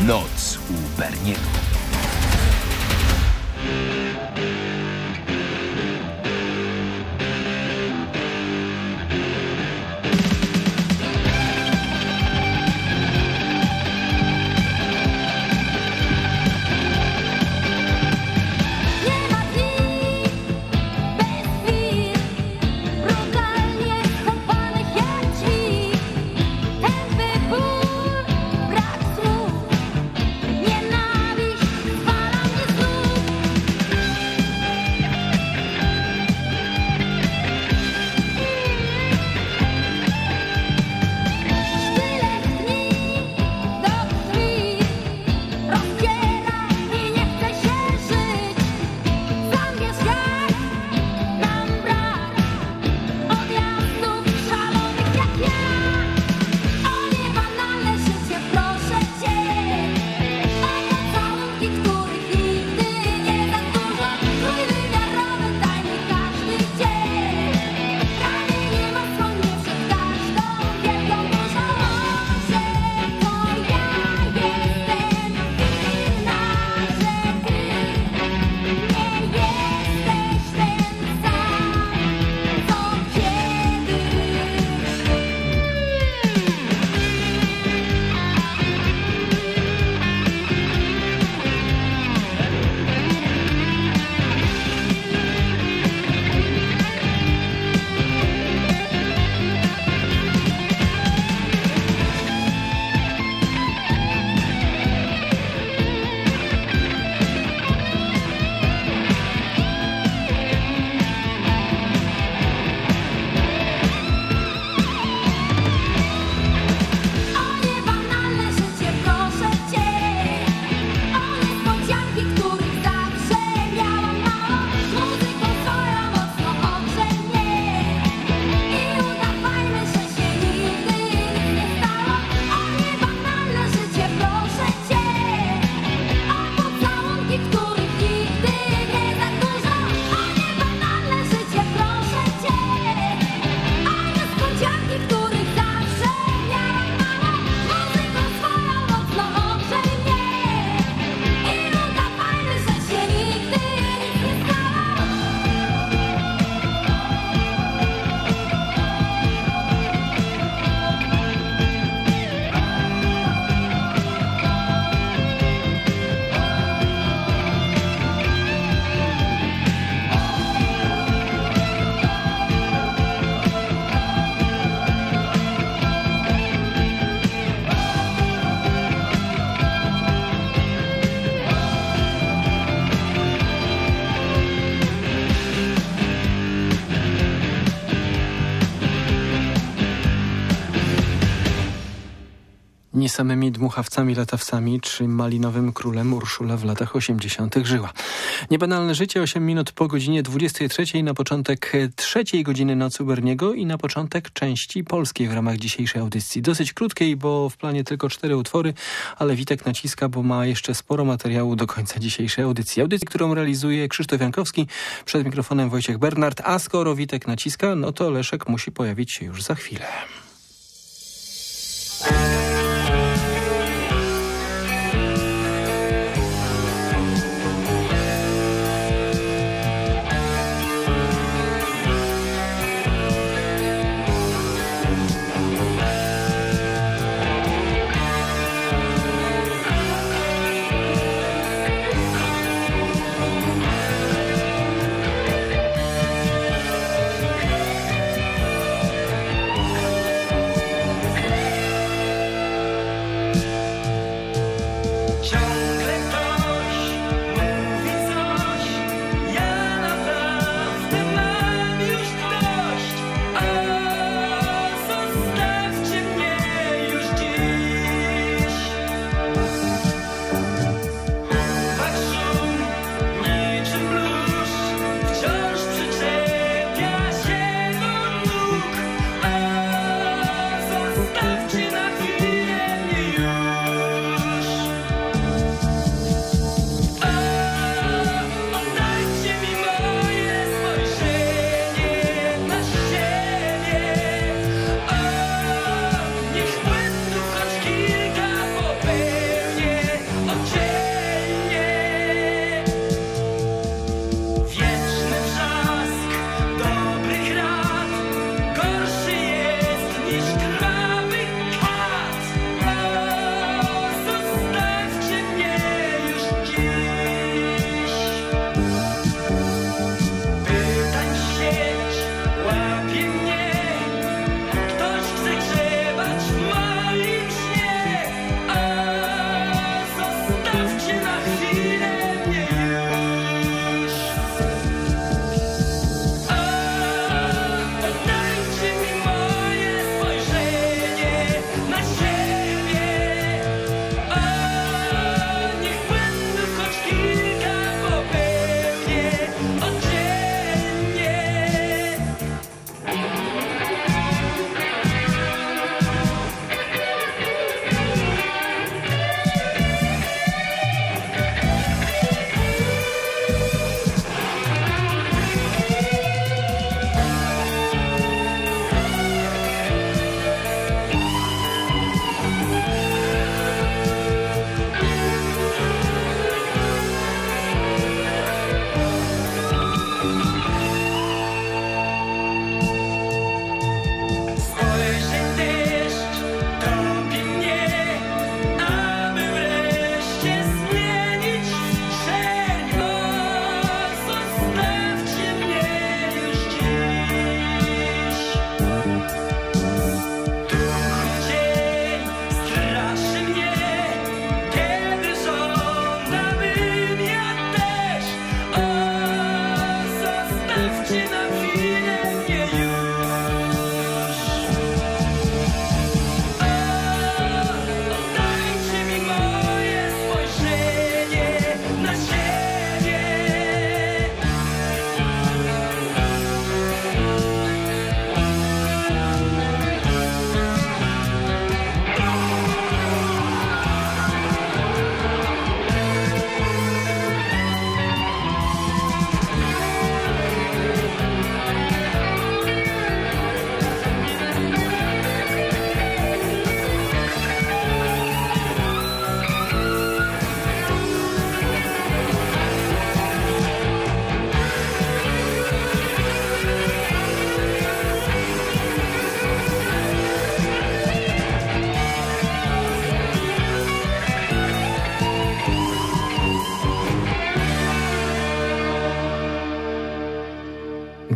Noc u Berniego. Nie samymi dmuchawcami, latawcami czy malinowym królem Urszula w latach 80. żyła. Niebanalne życie, 8 minut po godzinie 23, na początek trzeciej godziny Nocy u Berniego i na początek części polskiej w ramach dzisiejszej audycji. Dosyć krótkiej, bo w planie tylko 4 utwory, ale Witek naciska, bo ma jeszcze sporo materiału do końca dzisiejszej audycji. Audycji, którą realizuje Krzysztof Jankowski, przed mikrofonem Wojciech Bernard, a skoro Witek naciska, no to Leszek musi pojawić się już za chwilę.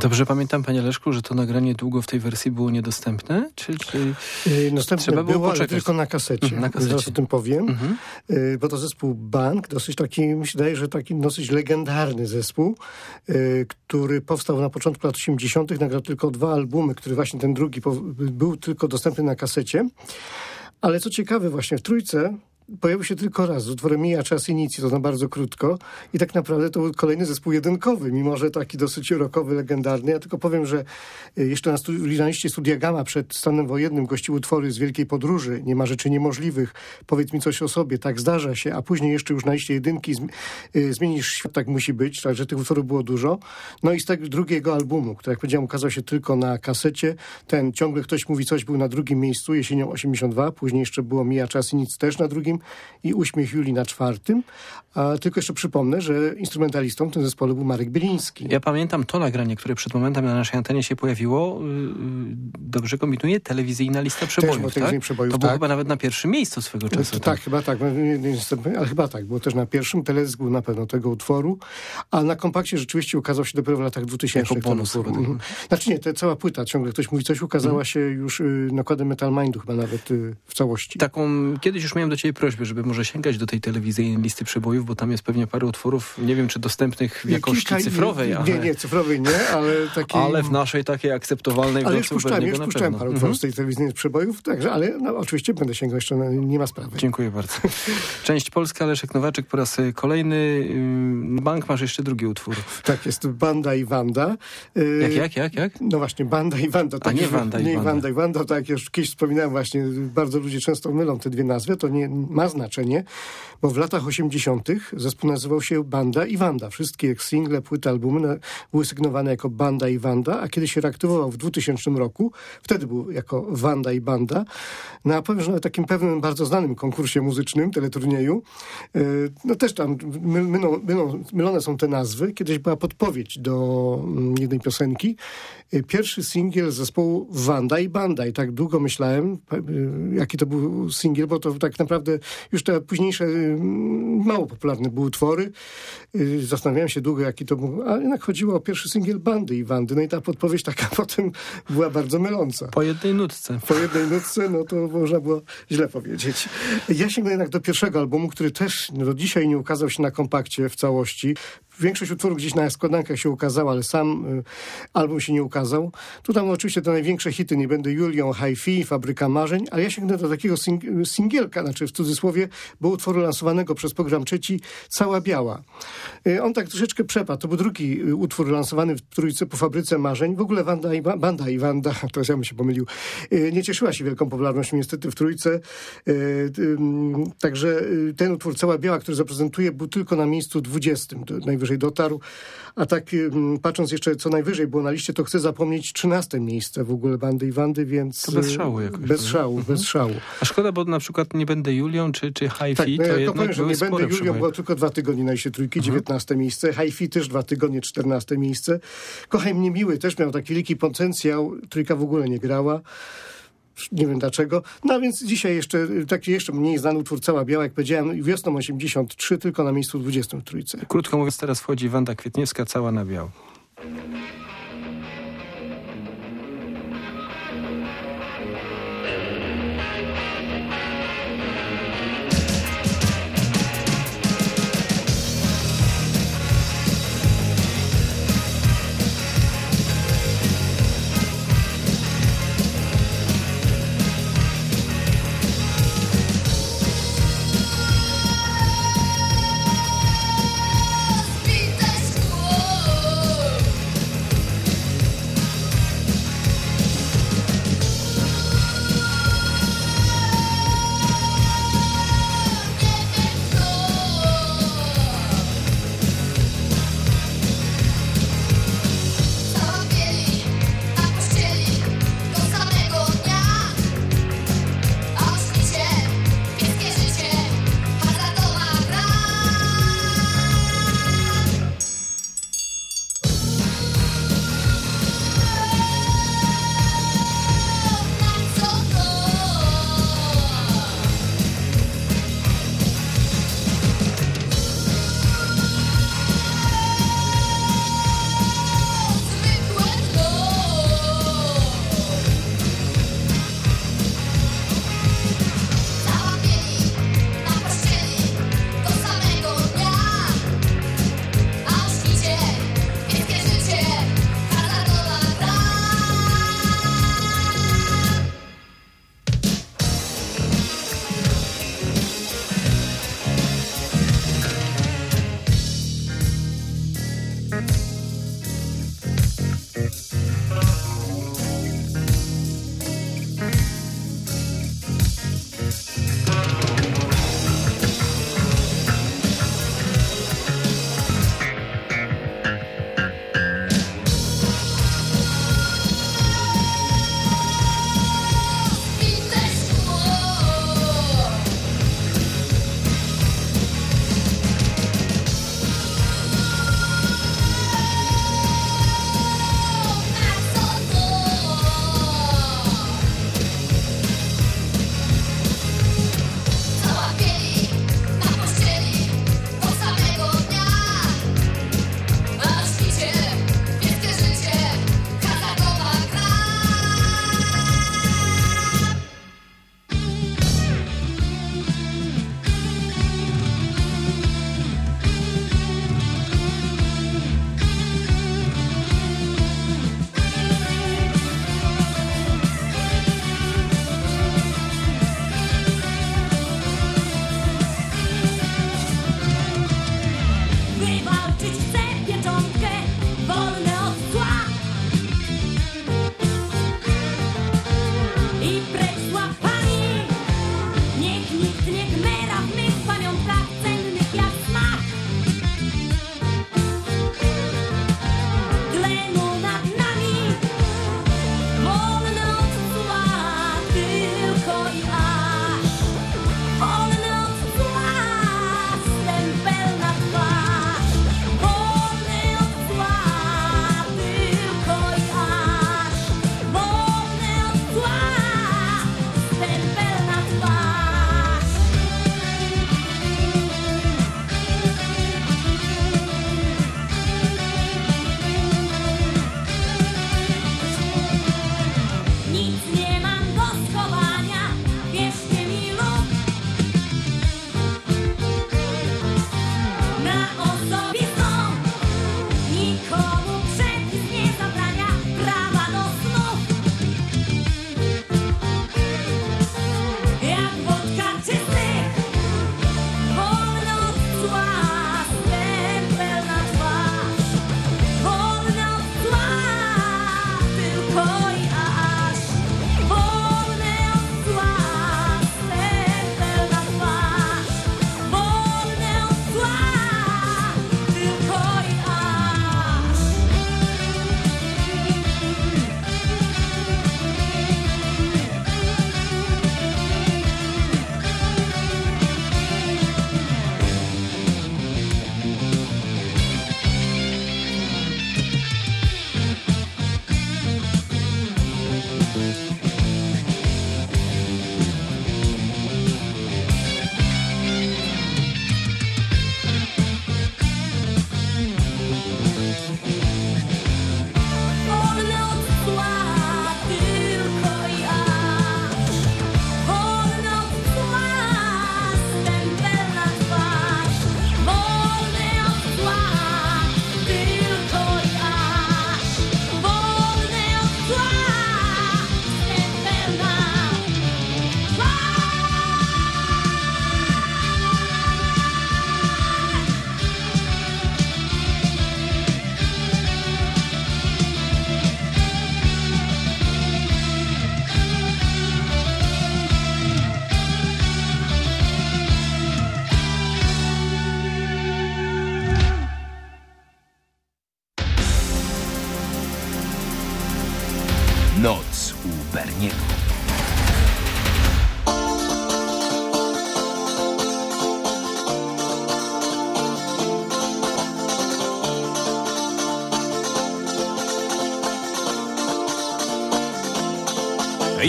Dobrze pamiętam, panie Leszku, że to nagranie długo w tej wersji było niedostępne? Czy Następne było, ale tylko na kasecie. Na kasecie. Zaraz o tym powiem. Bo to zespół Bank, dosyć taki, mi się wydaje, że taki dosyć legendarny zespół, który powstał na początku lat 80. Nagrał tylko 2 albumy, który właśnie ten drugi był tylko dostępny na kasecie. Ale co ciekawe, właśnie w trójce pojawił się tylko raz z utworem Mija Czas Inicji, to na bardzo krótko i tak naprawdę to był kolejny zespół jedynkowy, mimo że taki dosyć rockowy, legendarny. Ja tylko powiem, że jeszcze na liście Studia Gamma przed stanem wojennym gościły utwory z Wielkiej Podróży, Nie ma rzeczy niemożliwych, Powiedz mi coś o sobie, Tak zdarza się, a później jeszcze już na liście jedynki Zmienisz świat, tak musi być, także tych utworów było dużo. No i z tego drugiego albumu, który jak powiedziałem ukazał się tylko na kasecie, ten Ciągle ktoś mówi coś był na drugim miejscu, jesienią 82, później jeszcze było Mija Czas i nic też na drugim i Uśmiech Julii na 4. A tylko jeszcze przypomnę, że instrumentalistą w tym zespole był Marek Bieliński. Ja pamiętam to nagranie, które przed momentem na naszej antenie się pojawiło. Dobrze kombinuje? Telewizyjna lista przebojów, tak? Przebojów, to było chyba nawet na pierwszym miejscu swego czasu. Tak, chyba tak. Ale chyba tak. Było też na pierwszym. Teledysk był na pewno tego utworu. A na kompakcie rzeczywiście ukazał się dopiero w latach 2000. Jako bonus. Znaczy nie, cała płyta, Ciągle ktoś mówi coś, ukazała się już nakładem Metal Mindu chyba nawet w całości. Taką, kiedyś już miałem do ciebie prośbę, żeby może sięgać do tej telewizyjnej listy przebojów, bo tam jest pewnie parę utworów, nie wiem czy dostępnych w jakości cyfrowej. Nie, cyfrowej nie, ale takiej... Ale w naszej takiej akceptowalnej... Ale już puszczałem parę utworów z tej telewizyjnej przebojów, także, ale oczywiście będę sięgał jeszcze, nie ma sprawy. Dziękuję bardzo. Część Polska, Leszek Nowaczek po raz kolejny. Bank, masz jeszcze drugi utwór. Tak, jest Banda i Wanda. Jak? No właśnie, Banda i Wanda. Tak, nie Wanda i Wanda. Wanda i Wanda, tak jak już kiedyś wspominałem właśnie, bardzo ludzie często mylą te dwie nazwy, to nie ma znaczenie, bo w latach 80. zespół nazywał się Banda i Wanda. Wszystkie single, płyty, albumy były sygnowane jako Banda i Wanda, a kiedy się reaktywował w 2000 roku, wtedy był jako Wanda i Banda. Na takim pewnym, bardzo znanym konkursie muzycznym, teleturnieju, no też tam mylone są te nazwy. Kiedyś była podpowiedź do jednej piosenki. Pierwszy singiel zespołu Wanda i Banda. I tak długo myślałem, jaki to był singiel, bo to tak naprawdę już te późniejsze mało popularne były utwory. Zastanawiałem się długo, jaki to był, ale jednak chodziło o pierwszy singiel Bandy i Wandy. No i ta podpowiedź taka potem była bardzo myląca. Po jednej nutce, no to można było źle powiedzieć. Ja sięgnę jednak do pierwszego albumu, który też do dzisiaj nie ukazał się na kompakcie w całości. Większość utworów gdzieś na składankach się ukazała, ale sam album się nie ukazał. Tu tam oczywiście te największe hity, Nie będę Julią, Hi-Fi, Fabryka Marzeń, ale ja sięgnę do takiego singielka, znaczy w cudzysłowie, bo utworu lansowanego przez program Trzeci, Cała Biała. On tak troszeczkę przepadł. To był drugi utwór lansowany w trójce po Fabryce Marzeń. W ogóle Banda i Wanda, to ja bym się pomylił, nie cieszyła się wielką popularnością niestety w trójce. Także ten utwór Cała Biała, który zaprezentuje, był tylko na miejscu 20. Najwyżej dotarł. A tak patrząc jeszcze co najwyżej było na liście, to chcę zapomnieć 13. miejsce w ogóle Bandy i Wandy, więc... To bez szału jakoś. Bez szału. A szkoda, bo na przykład Nie będę Julią czy Hi-Fi, tak, to jednak powiem, że były Nie będę Julią przeboje. było tylko 2 tygodnie na liście trójki, 19. miejsce. Hi-Fi też 2 tygodnie, 14. miejsce. Kochaj mnie miły też miał taki wielki potencjał. Trójka w ogóle nie grała. Nie wiem dlaczego. No a więc dzisiaj taki jeszcze mniej znany utwór Cała Biała, jak powiedziałem, wiosną 83, tylko na miejscu 20 w trójce. Krótko mówiąc, teraz wchodzi Wanda Kwietniewska, Cała na biało. Rozbite szkło.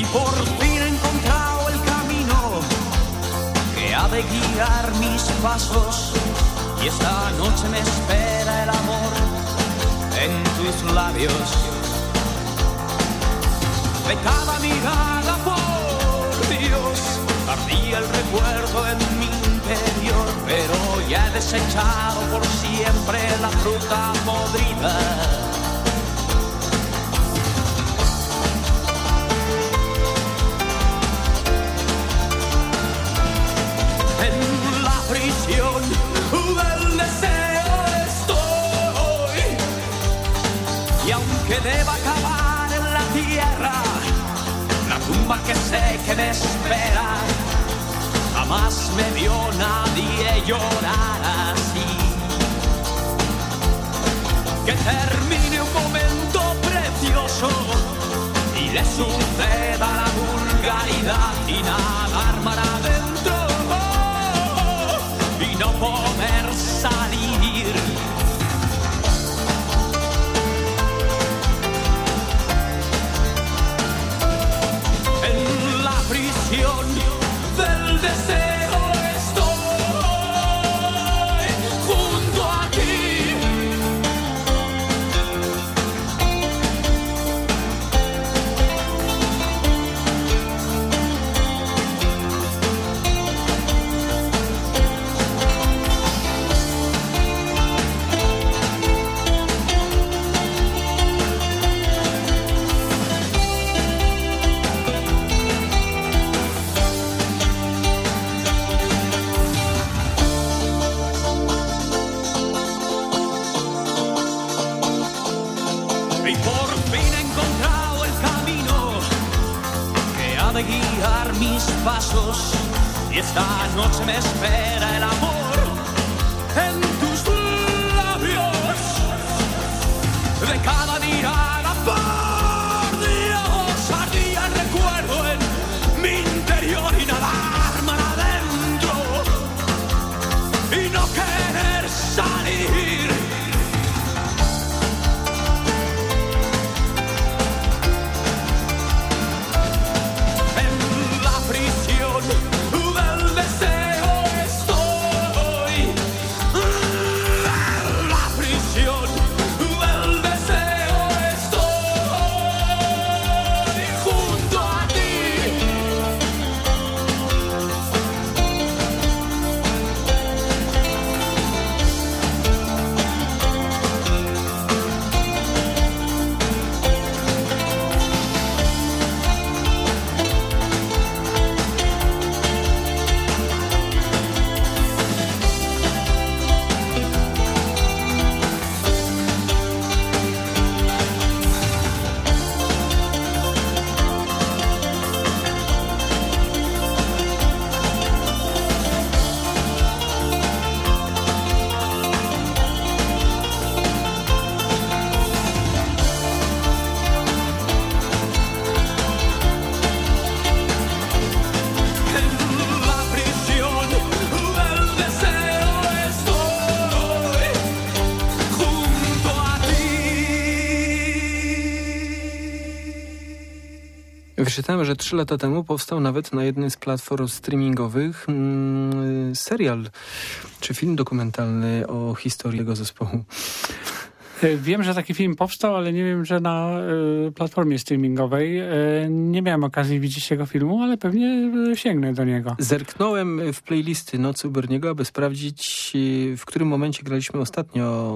Y por fin he encontrado el camino que ha de guiar mis pasos. Y esta noche me espera el amor en tus labios. De cada mirada, por Dios, ardía el recuerdo en mi interior. Pero ya he desechado por siempre la fruta podrida. En la prisión del deseo estoy. Y aunque deba acabar en la tierra, la tumba que sé que me espera, jamás me vio nadie llorar así. Que termine un momento precioso y le suceda la vulgaridad y nadar mar adentro y no poder salir. En la prisión del deseo estoy junto a ti. Y por fin he encontrado el camino que ha de guiar mis pasos. Y esta noche me espera el amor en tus labios. De cada mirada, por Dios, ardía el recuerdo en mi interior. Y nadar mar adentro y no querer salir. Del deseo estoy. La prisión del deseo estoy junto a ti. Wyczytałem, że 3 lata temu powstał nawet na jednej z platform streamingowych serial czy film dokumentalny o historii tego zespołu. Wiem, że taki film powstał, ale nie wiem, że na platformie streamingowej. Nie miałem okazji widzieć tego filmu, ale pewnie sięgnę do niego. Zerknąłem w playlisty Nocy u Berniego, aby sprawdzić, w którym momencie graliśmy ostatnio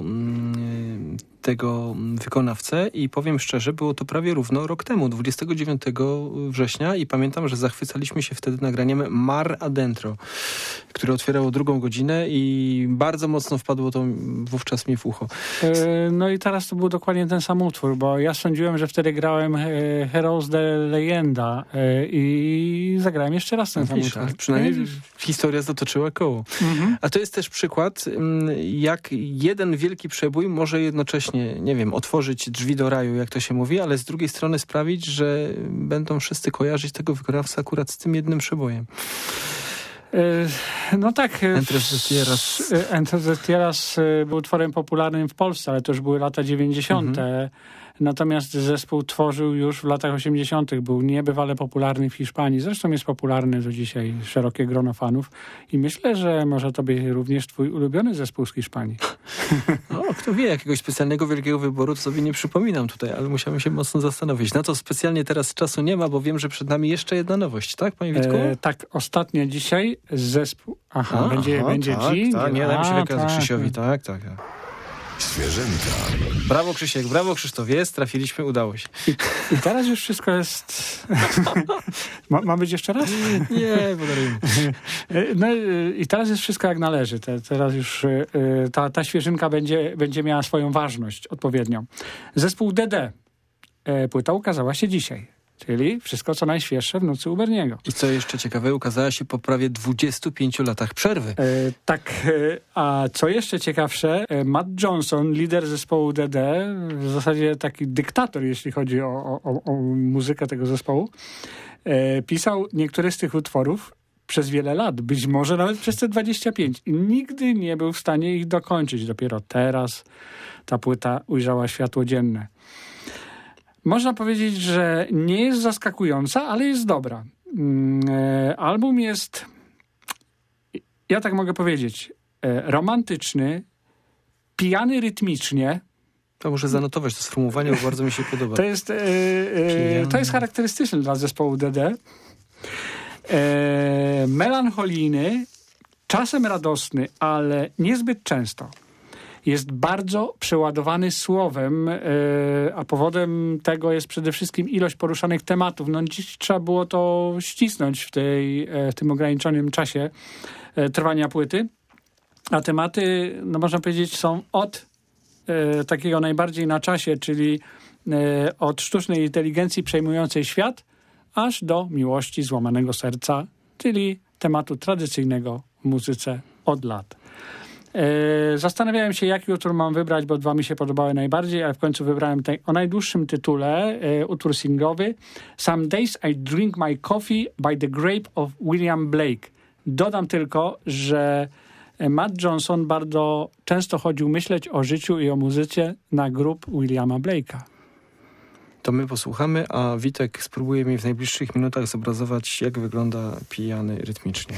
tego wykonawcę i powiem szczerze, było to prawie równo rok temu, 29 września i pamiętam, że zachwycaliśmy się wtedy nagraniem Mar Adentro, które otwierało 2 godzinę i bardzo mocno wpadło to wówczas mi w ucho. No i teraz to był dokładnie ten sam utwór, bo ja sądziłem, że wtedy grałem Heroes de Leyenda i zagrałem jeszcze raz ten sam utwór. Przynajmniej historia zatoczyła koło. A to jest też przykład, jak jeden wielki przebój może jednocześnie, nie wiem, otworzyć drzwi do raju, jak to się mówi, ale z drugiej strony sprawić, że będą wszyscy kojarzyć tego wykonawcę akurat z tym jednym przebojem. No tak. Entre the Tierras był utworem popularnym w Polsce, ale to już były lata 90. Natomiast zespół tworzył już w latach 80. Był niebywale popularny w Hiszpanii. Zresztą jest popularny do dzisiaj, szerokie grono fanów. I myślę, że może to być również twój ulubiony zespół z Hiszpanii. O, kto wie, jakiegoś specjalnego wielkiego wyboru to sobie nie przypominam tutaj, ale musiałem się mocno zastanowić. Na to specjalnie teraz czasu nie ma, bo wiem, że przed nami jeszcze jedna nowość, tak, panie Witku? Tak, ostatnio dzisiaj zespół... będzie tak, dżing? Tak, nie dam się wykazać Krzysiowi, tak. Świeżynka. Brawo Krzysiek, brawo Krzysztof, jest, trafiliśmy, udało się. I teraz już wszystko jest... Ma być jeszcze raz? Nie, podarujmy. No i teraz jest wszystko jak należy. Teraz już ta świeżynka będzie miała swoją ważność odpowiednią. Zespół DD. Płyta ukazała się dzisiaj. Czyli wszystko, co najświeższe w nocy u Berniego. I co jeszcze ciekawe, ukazała się po prawie 25 latach przerwy. A co jeszcze ciekawsze, Matt Johnson, lider zespołu DD, w zasadzie taki dyktator, jeśli chodzi o muzykę tego zespołu, pisał niektóre z tych utworów przez wiele lat, być może nawet przez te 25 i nigdy nie był w stanie ich dokończyć. Dopiero teraz ta płyta ujrzała światło dzienne. Można powiedzieć, że nie jest zaskakująca, ale jest dobra. Album jest, ja tak mogę powiedzieć, romantyczny, pijany rytmicznie. To muszę zanotować to sformułowanie, bo bardzo mi się podoba. To jest charakterystyczne dla zespołu DD. Melancholijny, czasem radosny, ale niezbyt często. Jest bardzo przeładowany słowem, a powodem tego jest przede wszystkim ilość poruszanych tematów. No dziś trzeba było to ścisnąć w tym ograniczonym czasie trwania płyty. A tematy, no można powiedzieć, są od takiego najbardziej na czasie, czyli od sztucznej inteligencji przejmującej świat, aż do miłości złamanego serca, czyli tematu tradycyjnego w muzyce od lat. Zastanawiałem się, jaki utwór mam wybrać, bo dwa mi się podobały najbardziej, ale w końcu wybrałem o najdłuższym tytule, utwór singlowy Some Days I Drink My Coffee by the Grape of William Blake. Dodam tylko, że Matt Johnson bardzo często chodził myśleć o życiu i o muzyce na grób Williama Blake'a. To my posłuchamy, a Witek spróbuje mi w najbliższych minutach zobrazować, jak wygląda pijany rytmicznie.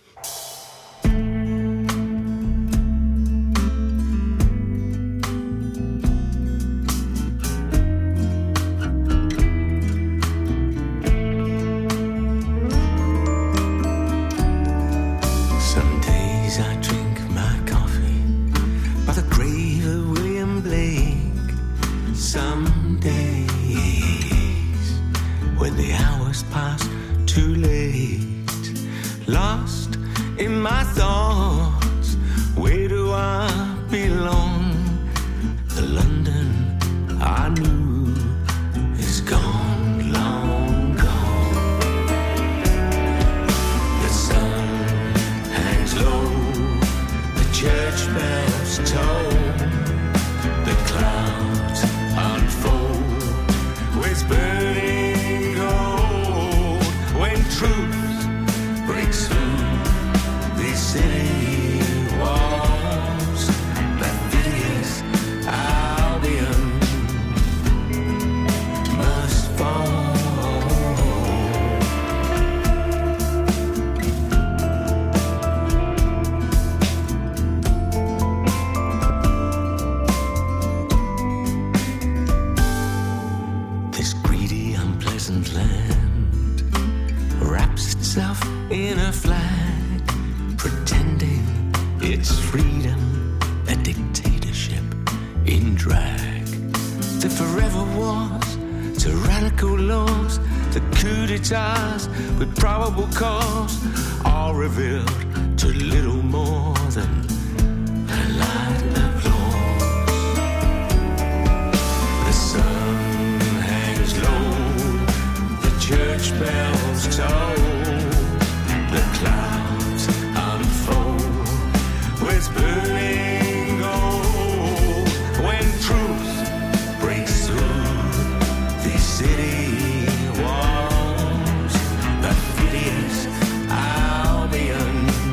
With probable cause, all revealed to little more than a light applause. The sun hangs low, the church bells toll, the clouds unfold with burning gold. When truth breaks through these city walls, Albion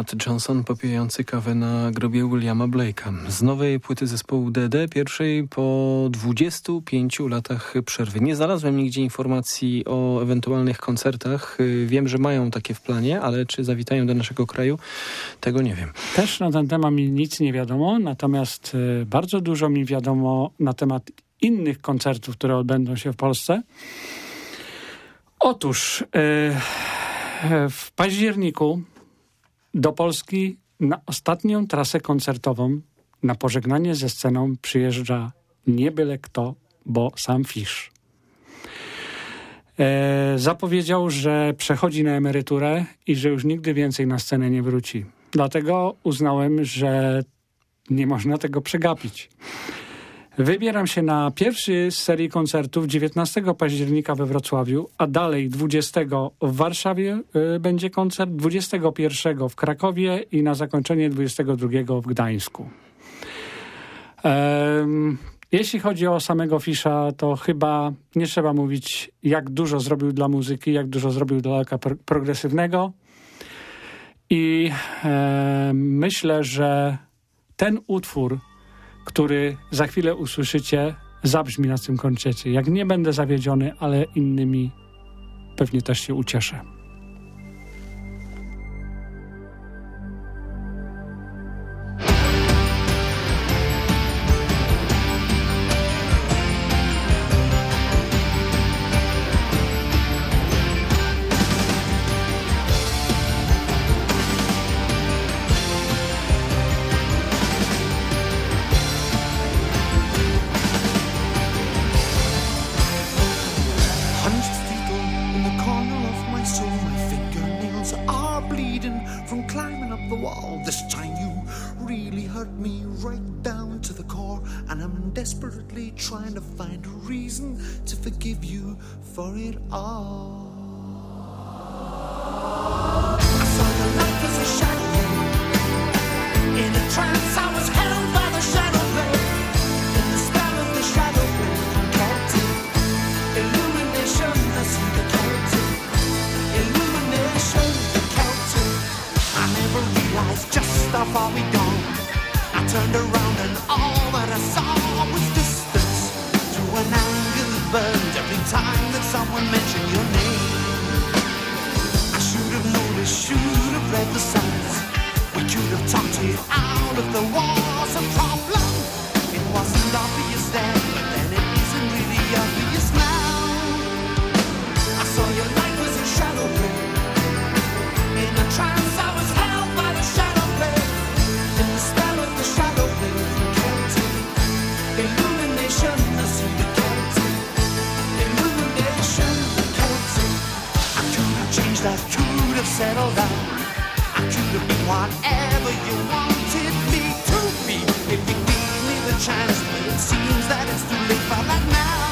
Matt Johnson popijający kawę na grobie Williama Blake'a. Z nowej płyty zespołu DD, pierwszej po 25 latach przerwy. Nie znalazłem nigdzie informacji o ewentualnych koncertach. Wiem, że mają takie w planie, ale czy zawitają do naszego kraju? Tego nie wiem. Też na ten temat mi nic nie wiadomo, natomiast bardzo dużo mi wiadomo na temat innych koncertów, które odbędą się w Polsce. Otóż w październiku do Polski na ostatnią trasę koncertową, na pożegnanie ze sceną przyjeżdża nie byle kto, bo sam Fish. Zapowiedział, że przechodzi na emeryturę i że już nigdy więcej na scenę nie wróci. Dlatego uznałem, że nie można tego przegapić. Wybieram się na pierwszy z serii koncertów 19 października we Wrocławiu, a dalej 20 w Warszawie będzie koncert, 21 w Krakowie i na zakończenie 22 w Gdańsku. Jeśli chodzi o samego Fisha, to chyba nie trzeba mówić, jak dużo zrobił dla muzyki, jak dużo zrobił dla rocka progresywnego. I myślę, że ten utwór, który za chwilę usłyszycie, zabrzmi na tym koncercie. Jak nie będę zawiedziony, ale innymi pewnie też się ucieszę. Desperately trying to find a reason to forgive you for it all. I saw your life as a shadow. In a trance I was held by the shadow play. In the spell of the shadow play, chaotic illumination, I see the chaotic illumination, the chaotic. I never realized just how far we'd gone. I turned around and all that I saw was distance through an anger that burned every time that someone mentioned your name. I should have noticed, should have read the signs. We could have talked it out if there was a problem. It wasn't obvious then, but then it isn't really obvious now. I saw your light was a shadow play. In a trance I was held by the shadow play. In the spell of the shadow play, illumination, I see the chaotic illumination, the chaotic. I could have changed, I could have settled down. I could have been whatever you wanted me to be if you gave me the chance. But it seems that it's too late for that now.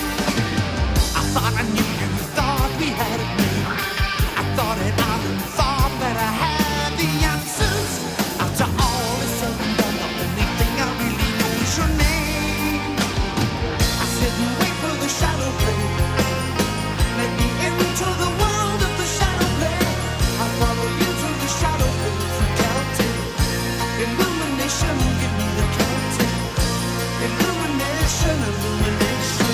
I thought I knew you, thought we had it made. I thought it out and thought that I had the answers. After all is said and done, the only thing I really know is your name. Sit and wait for the shadow play. Let me into the world of the shadow play. I'll follow you to the shadow play. Through chaotic illumination, give me the chaotic illumination, illumination.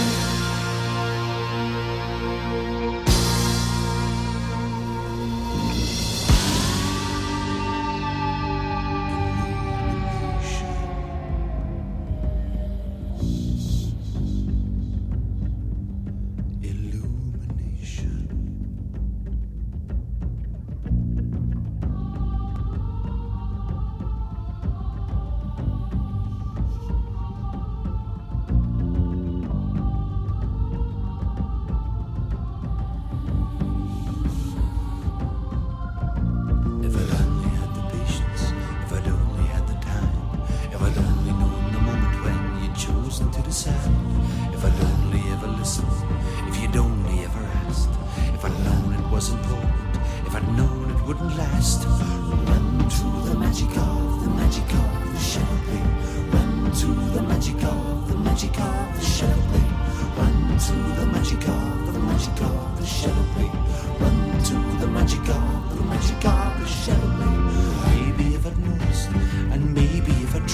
Run to the magic of the shadow play.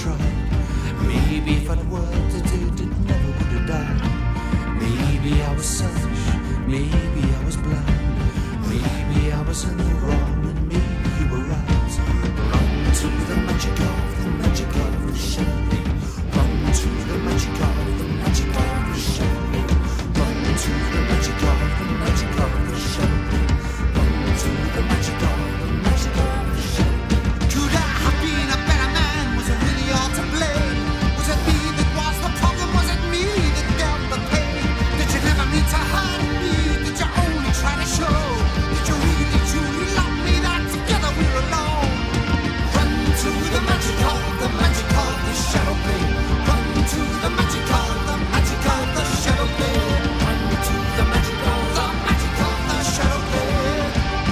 tried. Maybe if I'd worked at it, it never would have died. Maybe I was selfish, maybe I was blind. Maybe I was in the wrong and maybe you were right. Run to the magic of the champagne. Run to the magic of the champagne. Run to the magic of the champagne. Run to the magic of the champagne. Could I have been a better man? Was it really all to blame? Was it me that was the problem? Was it me that dealt the pain? Did you never mean to hurt me? Did you only try to show? Did you really truly love me? That together we're alone. Run to the magic of the shadow plane. Run to the magic of the shadow plane. Run to the magic of the shadow plane.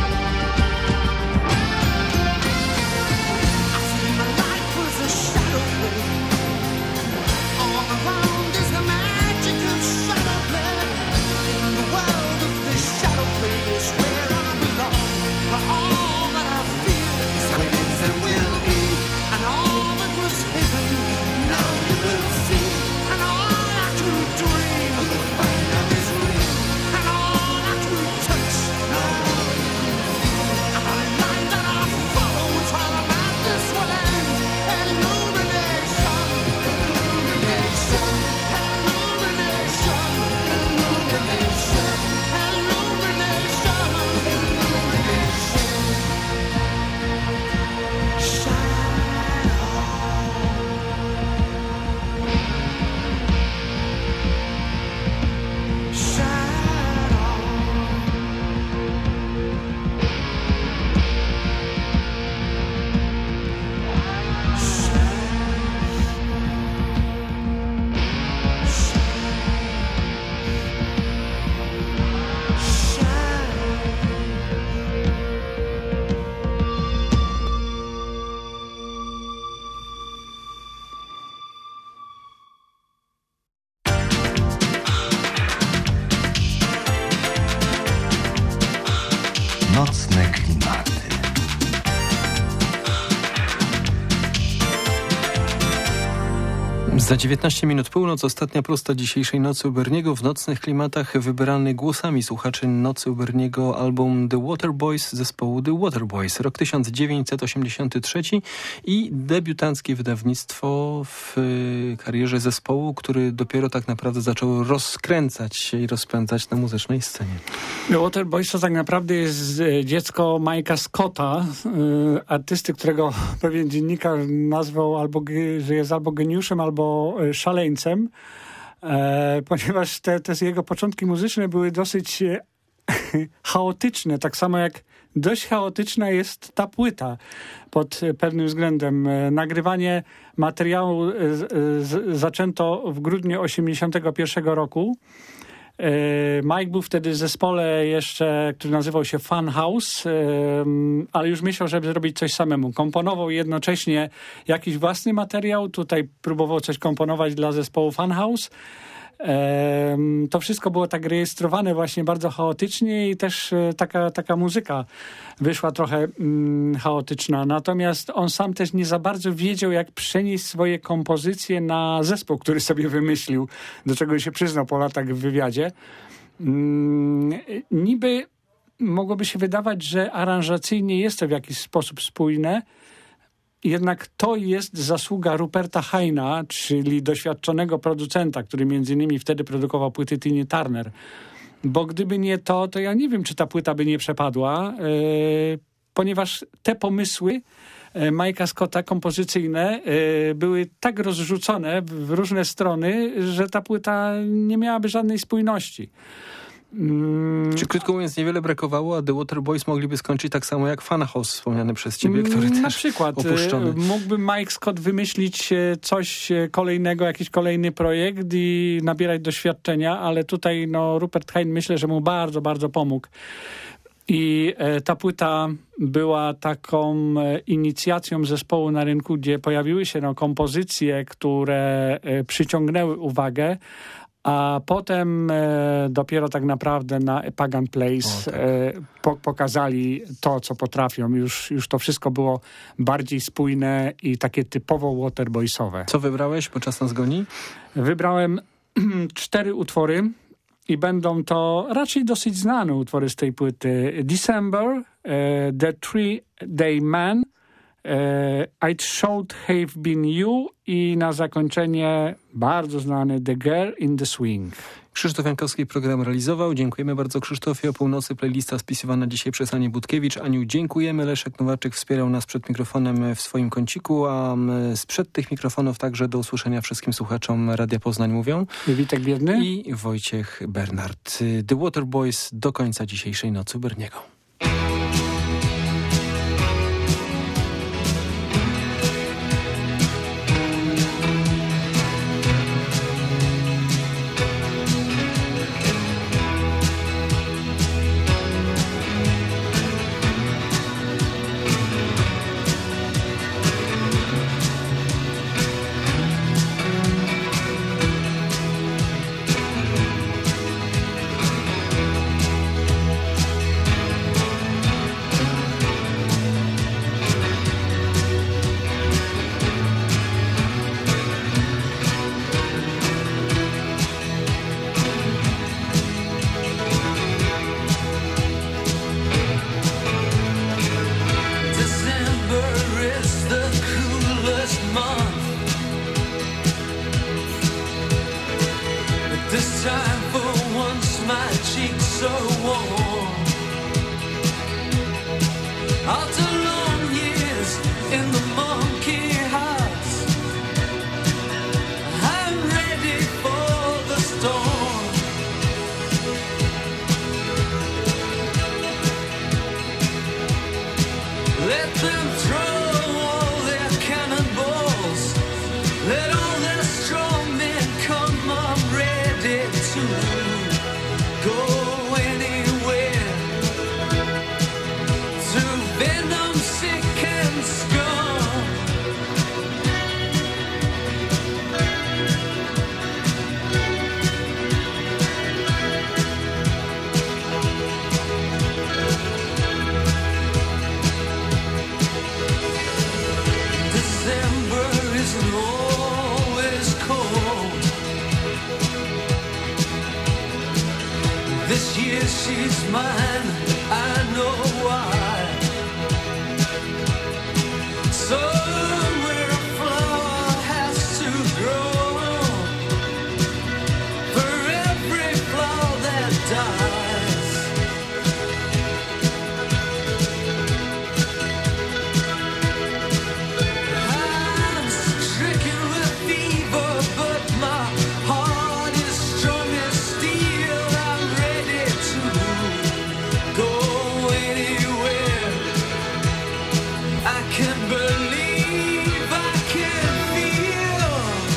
I see my life was a shadow plane. All around is the magic of shadow plane. In the world of this shadow plane is where I belong. Where all that I feel is and will be. And all that was hidden, now you will see. And all I could dream, now is real. And all I could touch, now and the line that I follow is all about this will end. Illumination, illumination, illumination, illumination, illumination, illumination. Nocne klimaty. Za 19 minut północ, ostatnia prosta dzisiejszej Nocy u Berniego. W nocnych klimatach wybierany głosami słuchaczy Nocy u Berniego album The Waterboys zespołu The Waterboys. Rok 1983 i debiutanckie wydawnictwo w karierze zespołu, który dopiero tak naprawdę zaczął rozkręcać się i rozpędzać na muzycznej scenie. The Waterboys to tak naprawdę jest dziecko Mike'a Scotta, artysty, którego pewien dziennikarz nazwał że jest albo geniuszem, albo szaleńcem, ponieważ te jego początki muzyczne były dosyć chaotyczne, tak samo jak dość chaotyczna jest ta płyta pod pewnym względem. Nagrywanie materiału zaczęto w grudniu 1981 roku. Mike był wtedy w zespole jeszcze, który nazywał się Funhouse, ale już myślał, żeby zrobić coś samemu. Komponował jednocześnie jakiś własny materiał, tutaj próbował coś komponować dla zespołu Funhouse. To wszystko było tak rejestrowane właśnie bardzo chaotycznie i też taka muzyka wyszła trochę chaotyczna. Natomiast on sam też nie za bardzo wiedział, jak przenieść swoje kompozycje na zespół, który sobie wymyślił, do czego się przyznał po latach w wywiadzie. Niby mogłoby się wydawać, że aranżacyjnie jest to w jakiś sposób spójne, jednak to jest zasługa Ruperta Hayna, czyli doświadczonego producenta, który między innymi wtedy produkował płyty Tina Turner. Bo gdyby nie to ja nie wiem, czy ta płyta by nie przepadła, ponieważ te pomysły Mike'a Scotta kompozycyjne były tak rozrzucone w różne strony, że ta płyta nie miałaby żadnej spójności. Czy krótko mówiąc niewiele brakowało, a The Waterboys mogliby skończyć tak samo jak Funhouse wspomniany przez ciebie, który też na przykład opuszczony. Mógłby Mike Scott wymyślić coś kolejnego, jakiś kolejny projekt i nabierać doświadczenia, ale tutaj Rupert Hayne myślę, że mu bardzo, bardzo pomógł. I ta płyta była taką inicjacją zespołu na rynku, gdzie pojawiły się kompozycje, które przyciągnęły uwagę, A potem dopiero tak naprawdę na Pagan Place pokazali to, co potrafią. Już to wszystko było bardziej spójne i takie typowo waterboysowe. Co wybrałeś, bo czas nas goni? Wybrałem 4 utwory i będą to raczej dosyć znane utwory z tej płyty. December, The 3-Day Man, It Should Have Been You i na zakończenie bardzo znany The Girl in the Swing. Krzysztof Jankowski program realizował. Dziękujemy bardzo Krzysztofie. O północy playlista spisywana dzisiaj przez Anię Budkiewicz. Aniu, dziękujemy. Leszek Nowaczyk wspierał nas przed mikrofonem w swoim kąciku, a sprzed tych mikrofonów także do usłyszenia wszystkim słuchaczom Radia Poznań mówią Witek Biedny i Wojciech Bernard. The Waterboys do końca dzisiejszej Nocy Berniego. She's mine, I know why. Somewhere a flower has to grow for every flower that dies. I'm stricken with fever, but my heart is strong as steel. I'm ready to go anywhere. I can believe, I can feel.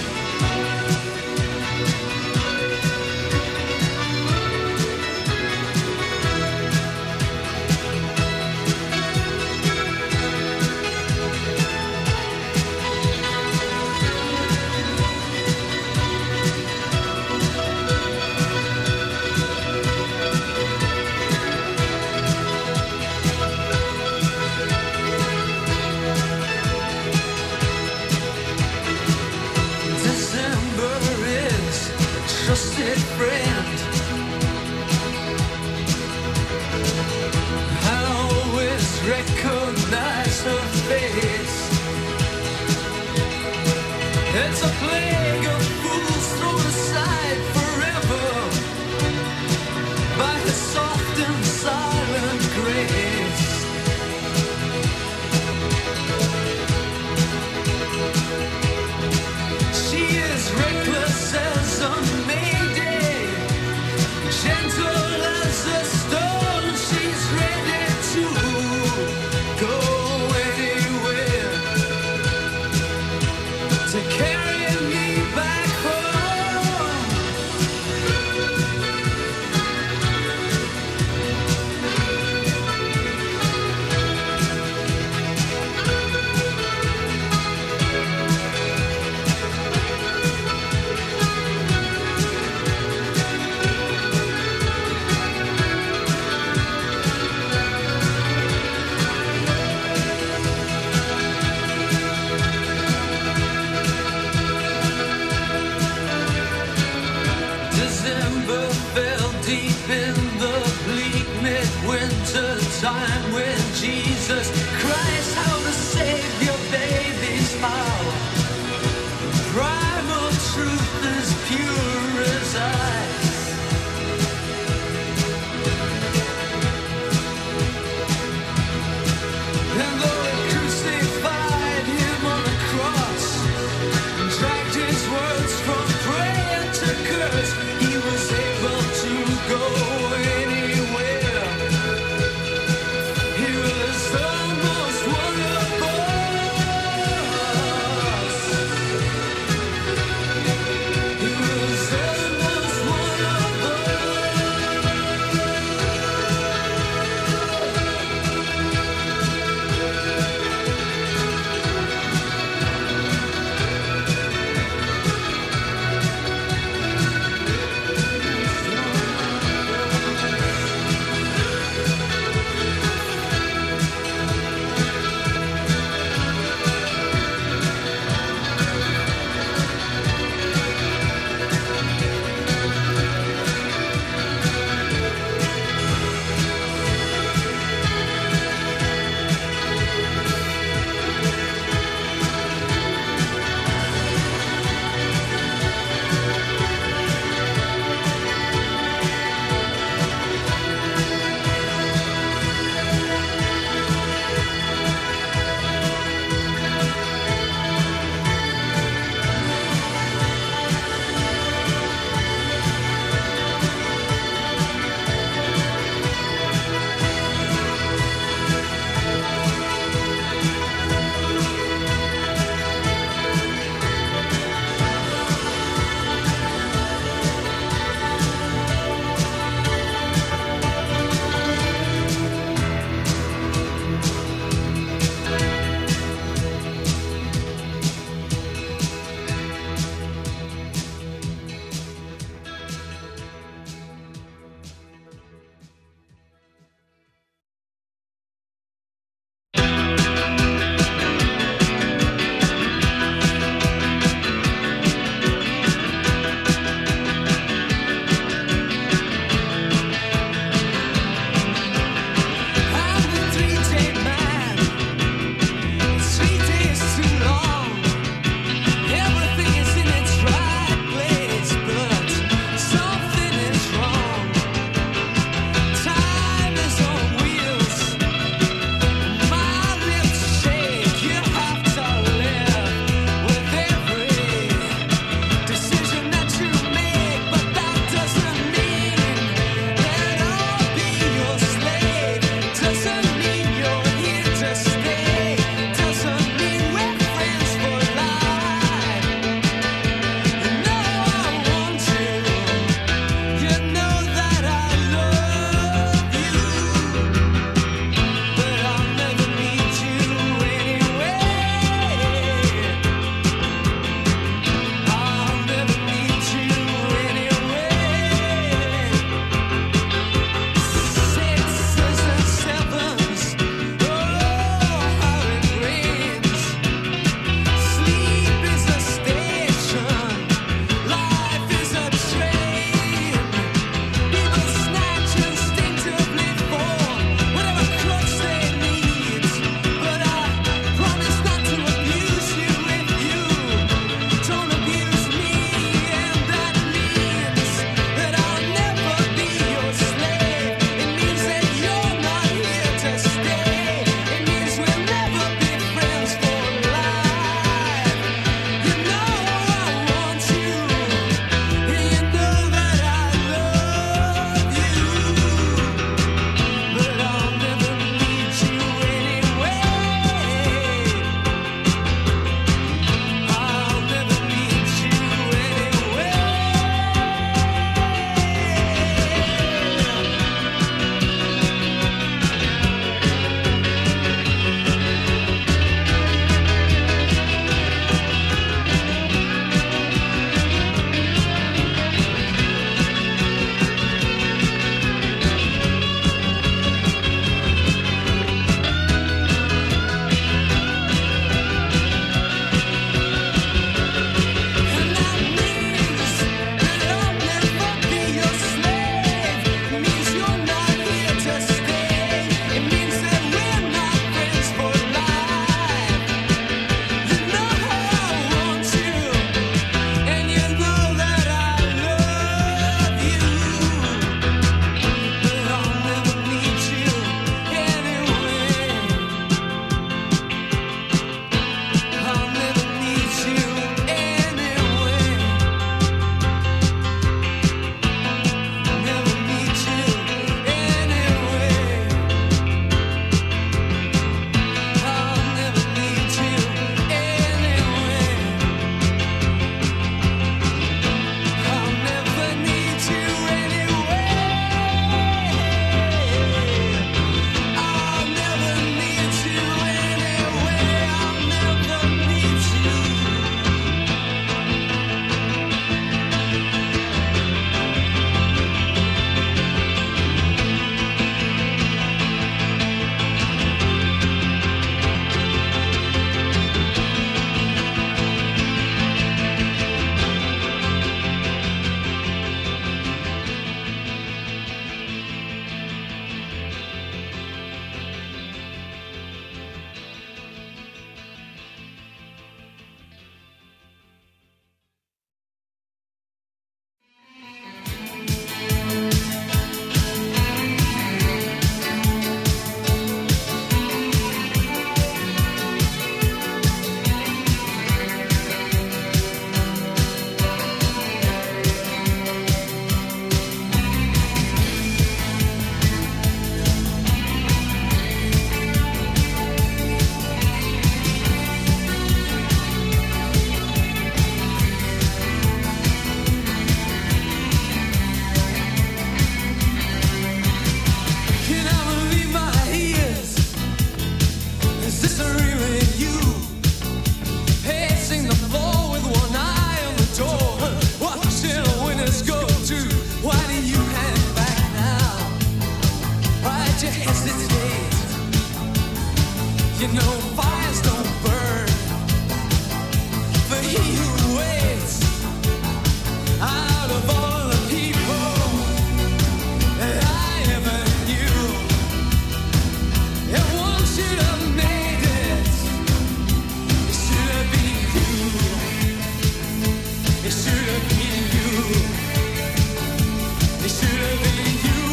December is a trusted friend. I always recognize her face. It's a plague of fools thrown aside forever by her soft and silent grace. She is reckless as a Mayday, gentle as a stone. She's ready to winter time when Jesus cries out to save your baby's heart. Primal truth is pure as ice. And though they crucified him on the cross and dragged his words from prayer to curse, he was able to go anywhere. He You know fires don't burn, but he who waits out of all the people that I ever knew, and one should have made it. It should have been you. It should have been you. It should have been you.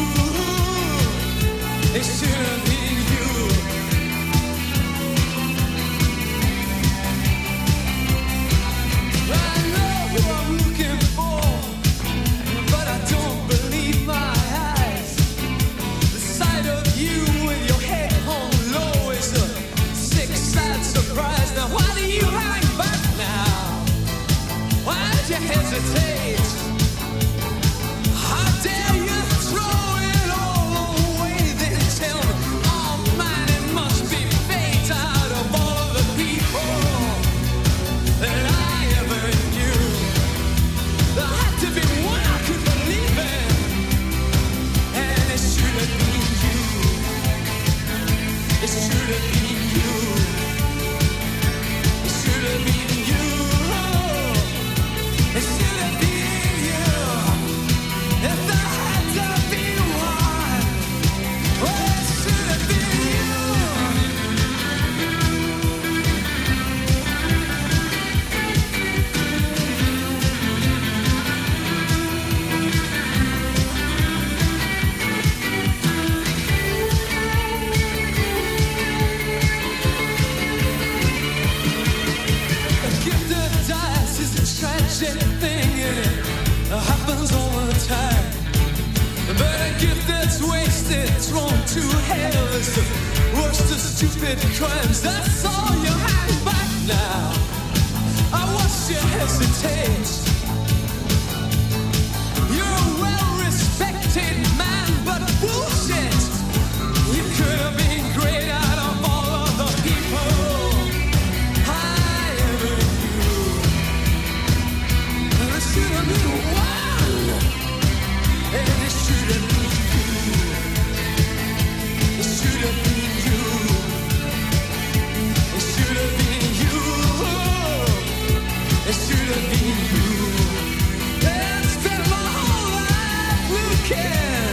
It should have been you. Hesitate. How dare you throw it all away? Then tell me, oh man, it must be fate out of all the people that I ever knew. There had to be one I could believe in, and it should have been you. It should have been you. It should have been you. It should have been you. If there had to be one, oh, it should have been you. A gift of dice is a tragic thing, and it happens all the time. But a gift that's wasted, thrown to hell, is the worst of stupid crimes. That's all you have back now. I watch you hesitate. You're a well-respected man, but bullshit. You could have been great out of all of the people I ever knew. And it should have been one, and it should have been you. It should have been you. It should have been you. It should have been you. And I spent my whole life looking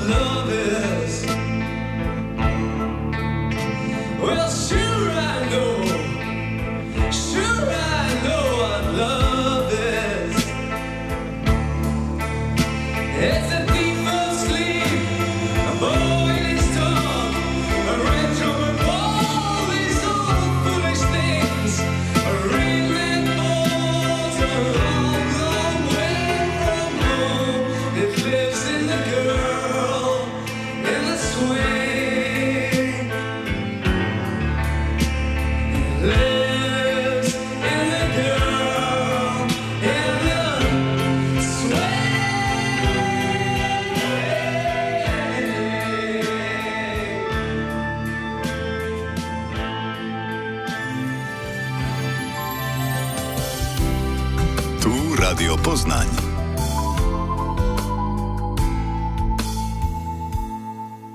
love is. Well, sure I know what love is. It's a thief of sleep, a boy in his tongue, a wrench over all these old foolish things, a ring that falls a long, long way from home. It lives in the girl in the swing. It lives in the girl in the swing. Tu Radio Poznań.